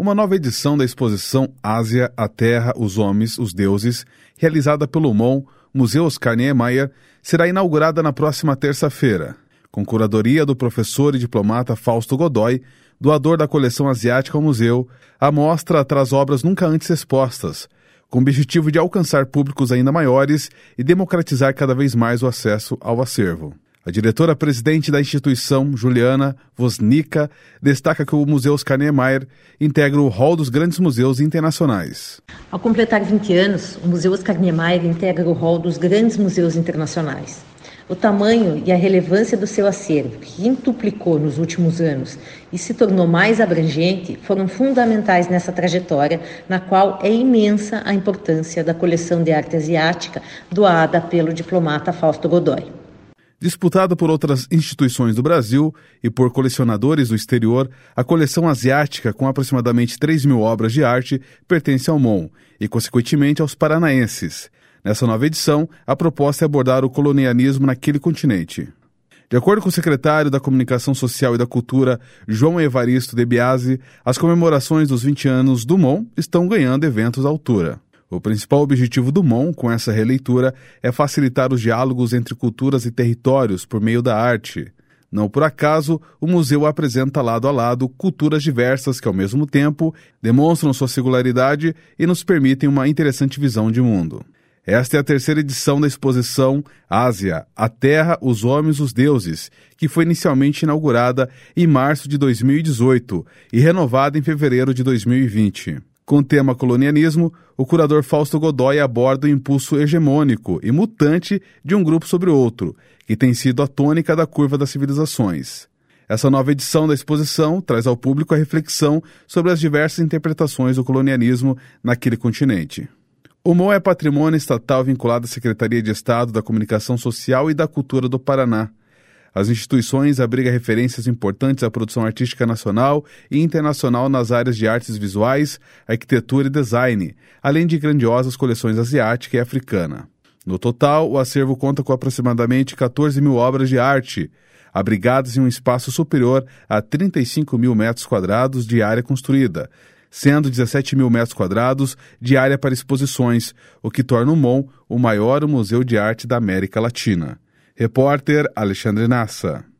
Uma nova edição da exposição Ásia, a Terra, os Homens, os Deuses, realizada pelo MON, Museu Oscar Niemeyer, será inaugurada na próxima terça-feira, com curadoria do professor e diplomata Fausto Godoy, doador da coleção asiática ao museu. A mostra traz obras nunca antes expostas, com o objetivo de alcançar públicos ainda maiores e democratizar cada vez mais o acesso ao acervo. A diretora-presidente da instituição, Juliana Woznicka, destaca que o Museu Oscar Niemeyer integra o rol dos grandes museus internacionais. Ao completar 20 anos, o Museu Oscar Niemeyer integra o rol dos grandes museus internacionais. O tamanho e a relevância do seu acervo, que quintuplicou nos últimos anos e se tornou mais abrangente, foram fundamentais nessa trajetória, na qual é imensa a importância da coleção de arte asiática doada pelo diplomata Fausto Godoy. Disputada por outras instituições do Brasil e por colecionadores do exterior, a coleção asiática, com aproximadamente 3.000 obras de arte, pertence ao MON e, consequentemente, aos paranaenses. Nessa nova edição, a proposta é abordar o colonialismo naquele continente. De acordo com o secretário da Comunicação Social e da Cultura, João Evaristo De Biasi, as comemorações dos 20 anos do MON estão ganhando eventos à altura. O principal objetivo do MON, com essa releitura, é facilitar os diálogos entre culturas e territórios por meio da arte. Não por acaso, o museu apresenta lado a lado culturas diversas que, ao mesmo tempo, demonstram sua singularidade e nos permitem uma interessante visão de mundo. Esta é a terceira edição da exposição Ásia, a Terra, os Homens, os Deuses, que foi inicialmente inaugurada em março de 2018 e renovada em fevereiro de 2020. Com o tema colonialismo, o curador Fausto Godoy aborda o impulso hegemônico e mutante de um grupo sobre outro, que tem sido a tônica da curva das civilizações. Essa nova edição da exposição traz ao público a reflexão sobre as diversas interpretações do colonialismo naquele continente. O MON é patrimônio estatal vinculado à Secretaria de Estado da Comunicação Social e da Cultura do Paraná. As instituições abrigam referências importantes à produção artística nacional e internacional nas áreas de artes visuais, arquitetura e design, além de grandiosas coleções asiática e africana. No total, o acervo conta com aproximadamente 14.000 obras de arte, abrigadas em um espaço superior a 35.000 metros quadrados de área construída, sendo 17.000 metros quadrados de área para exposições, o que torna o MON o maior museu de arte da América Latina. Repórter Alexandre Nassa.